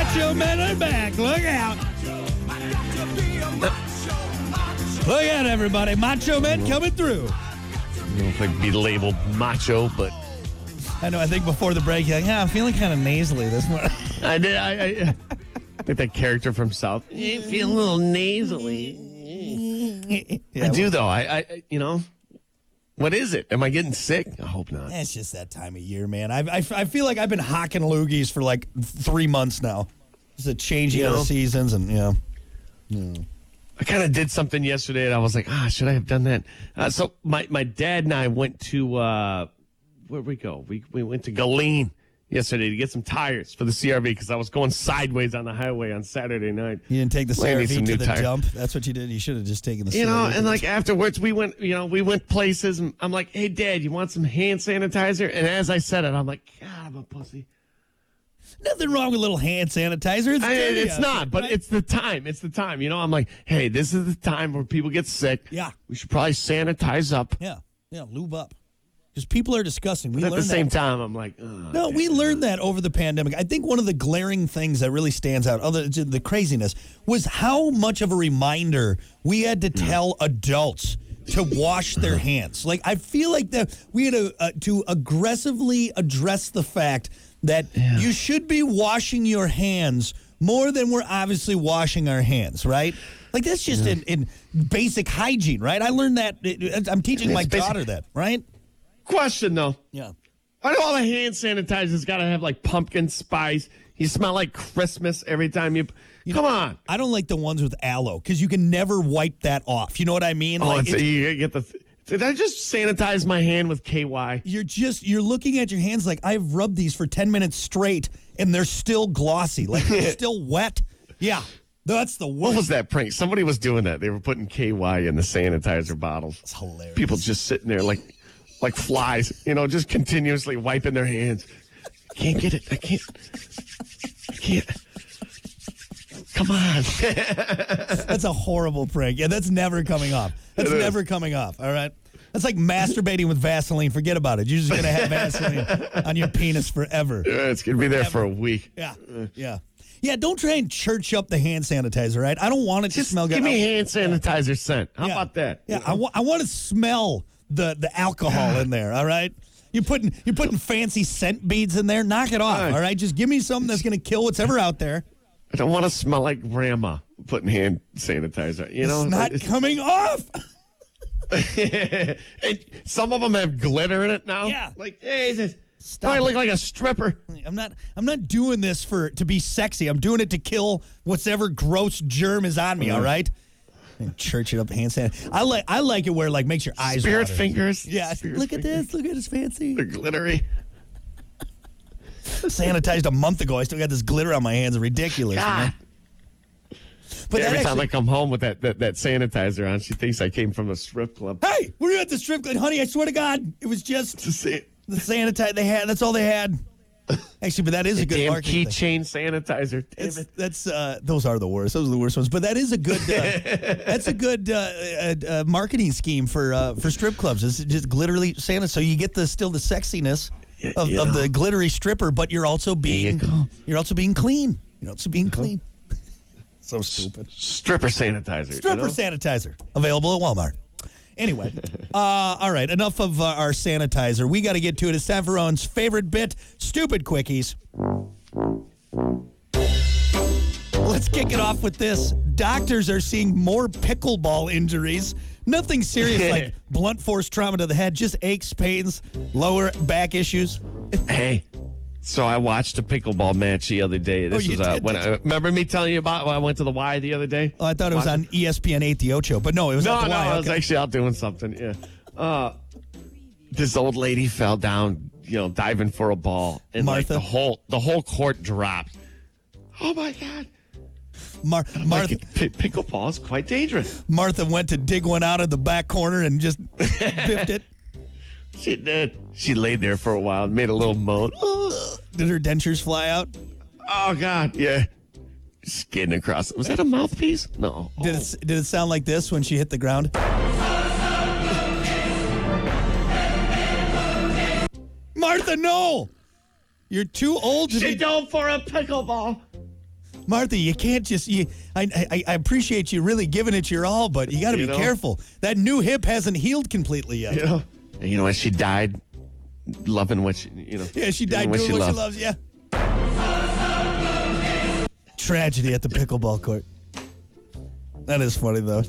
Macho men are back. Look out. Look out, everybody. Macho men coming through. I don't know if I could be labeled macho, but I know. I think before the break, you're like, I'm feeling kind of nasally this morning. I did. I like that character from South. You feel a little nasally. Yeah, I do, though. I what is it? Am I getting sick? I hope not. It's just that time of year, man. I feel like I've been hocking loogies for like 3 months now. It's a changing of the seasons, and I kind of did something yesterday, and I was like, should I have done that? So my dad and I went to, where'd we go? We went to Galeen yesterday to get some tires for the CRV because I was going sideways on the highway on Saturday night. You didn't take the I need CRV some to new the tires. jump. That's what you did. You should have just taken the CRV. And like afterwards we went places, and I'm like, hey, Dad, you want some hand sanitizer? And as I said it, I'm like, God, I'm a pussy. Nothing wrong with a little hand sanitizer. It's not, but it's the time. It's the time. I'm like, hey, this is the time where people get sick. Yeah. We should probably sanitize up. Yeah, lube up. Because people are disgusting. But at the same time, I'm like, no, we learned that over the pandemic. I think one of the glaring things that really stands out, other than the craziness, was how much of a reminder we had to tell adults to wash their hands. Like, I feel like that we had to aggressively address the fact that you should be washing your hands more than we're obviously washing our hands, right? Like, that's just in basic hygiene, right? I learned that. I'm teaching my daughter that, right? Question, though. Yeah. Why do all the hand sanitizers got to have, like, pumpkin spice? You smell like Christmas every time you come on. I don't like the ones with aloe because you can never wipe that off. You know what I mean? You get the... Did I just sanitize my hand with KY? You're looking at your hands like I've rubbed these for 10 minutes straight and they're still glossy. Like they're still wet. Yeah. That's the worst. What was that prank? Somebody was doing that. They were putting KY in the sanitizer bottles. It's hilarious. People just sitting there like flies, just continuously wiping their hands. Can't get it. I can't. Come on. That's a horrible prank. Yeah, that's never coming off. That's never coming off, all right? That's like masturbating with Vaseline. Forget about it. You're just going to have Vaseline on your penis forever. Yeah, it's going to be there for a week. Yeah. Yeah, don't try and church up the hand sanitizer, right? I don't want it to smell good. Give me hand sanitizer scent. How about that? Yeah, I want to smell the alcohol in there, all right? You're putting fancy scent beads in there. Knock it off, all right? Just give me something that's going to kill whate's ever out there. I don't want to smell like grandma putting hand sanitizer. It's not coming off. And some of them have glitter in it now. Yeah. Like, hey, Stop. I look like a stripper. I'm not doing this to be sexy. I'm doing it to kill whatever gross germ is on me, all right? And church it up, hand sanitizer. I like it where makes your eyes Spirit water. fingers. Yeah. Look at this. Look at this fancy. They're glittery. Sanitized a month ago. I still got this glitter on my hands. Ridiculous. God. But every time I come home with that sanitizer on, she thinks I came from a strip club. Hey, were you at the strip club? Honey, I swear to God, it was just the sanitizer they had. That's all they had. Actually, but that is a good damn marketing keychain sanitizer. Damn it. That's those are the worst. Those are the worst ones. But that is a good. That's a good marketing scheme for strip clubs. It's just glittery sanitizer, so you get still the sexiness of the glittery stripper, but you're also being clean. You're also being clean. So stupid. Stripper sanitizer. Sanitizer available at Walmart. Anyway, all right, enough of our sanitizer. We got to get to it. It's time for Owen's favorite bit, Stupid Quickies. Let's kick it off with this. Doctors are seeing more pickleball injuries. Nothing serious like blunt force trauma to the head, just aches, pains, lower back issues. Hey, so I watched a pickleball match the other day. This was remember me telling you about when I went to the Y the other day? Oh, I thought it was on ESPN 8 The Ocho, but no, it was at the Y. I was actually out doing something. Yeah, this old lady fell down, diving for a ball, and Martha? the whole court dropped. Oh my God! Martha pickleball is quite dangerous. Martha went to dig one out of the back corner and just biffed it. She did. She laid there for a while and made a little moan. Did her dentures fly out? Oh God, yeah. Skidding across. Was that a mouthpiece? No. Did it sound like this when she hit the ground? Martha, no! You're too old to She be... dove for a pickleball. Martha, you can't just. I appreciate you really giving it your all, but you got to be careful. That new hip hasn't healed completely yet. You know, she died loving what she, Yeah, she died doing what she loves. Yeah. Tragedy at the pickleball court. That is funny though.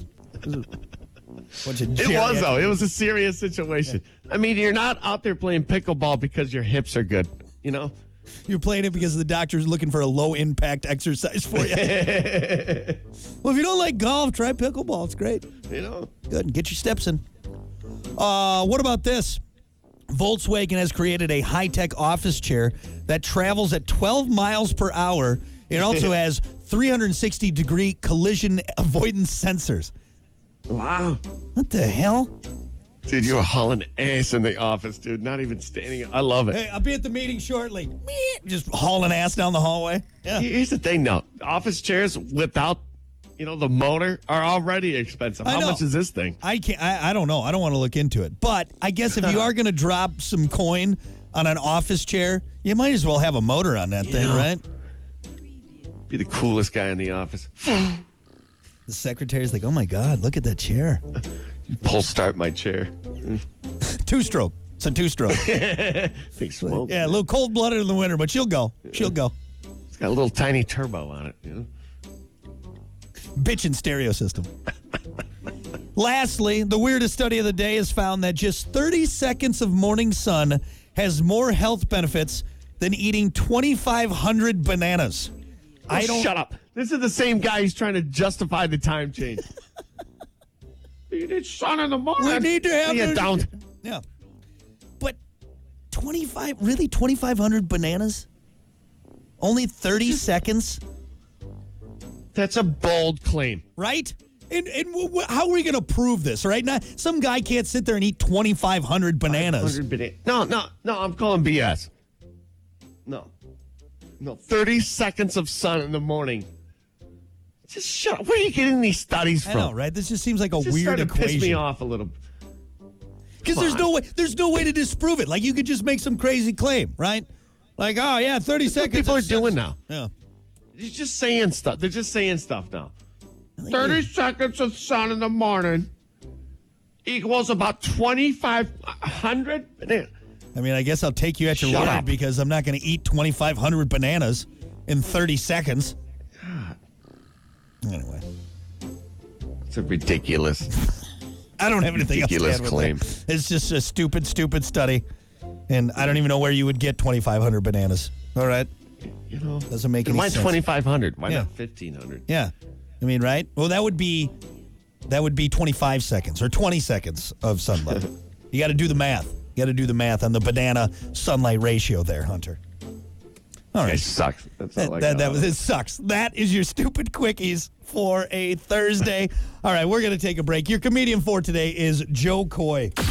It was though. It was a serious situation. I mean, you're not out there playing pickleball because your hips are good. You're playing it because the doctor's looking for a low-impact exercise for you. Well, if you don't like golf, try pickleball. It's great. Good. Get your steps in. What about this? Volkswagen has created a high-tech office chair that travels at 12 miles per hour. It also has 360-degree collision avoidance sensors. Wow. What the hell? Dude, you were hauling ass in the office, dude. Not even standing. I love it. Hey, I'll be at the meeting shortly. Just hauling ass down the hallway. Yeah. Here's the thing, though. Office chairs without, the motor are already expensive. How much is this thing? I don't know. I don't want to look into it. But I guess if you are going to drop some coin on an office chair, you might as well have a motor on that thing, right? Be the coolest guy in the office. The secretary's like, oh my God, look at that chair. Pull start my chair. Two-stroke. It's a two-stroke. Think smoke. Yeah, a little cold-blooded in the winter, but she'll go. She'll go. It's got a little tiny turbo on it. Bitchin' stereo system. Lastly, the weirdest study of the day has found that just 30 seconds of morning sun has more health benefits than eating 2,500 bananas. Shut up. This is the same guy who's trying to justify the time change. It's sun in the morning. We need to have it down. Yeah. But 2,500 bananas? Only 30 seconds? That's a bold claim. Right? And how are we going to prove this, right? Now, some guy can't sit there and eat 2,500 bananas. No, I'm calling BS. No, 30 seconds of sun in the morning. Just shut up. Where are you getting these studies from? I know, right? This just seems like a just weird equation. Piss me off a little. Because there's no way to disprove it. Like, you could just make some crazy claim, right? Like, oh, yeah, 30 seconds. People are doing now. Yeah. You're just saying stuff. They're just saying stuff now. 30 seconds of sun in the morning equals about 2,500 bananas. I mean, I guess I'll take you at your word because I'm not going to eat 2,500 bananas in 30 seconds. God. Anyway. It's a ridiculous. I don't have anything ridiculous else to claim. It's just a stupid study. And I don't even know where you would get 2,500 bananas. All right. Doesn't make any sense. Why 2,500? Why not 1,500? Yeah. I mean, right? Well, that would be 25 seconds or 20 seconds of sunlight. You got to do the math. You got to do the math on the banana sunlight ratio there, Hunter. All right. It sucks. That's all it sucks. That is your stupid quickies for a Thursday. All right, we're going to take a break. Your comedian for today is Joe Coy.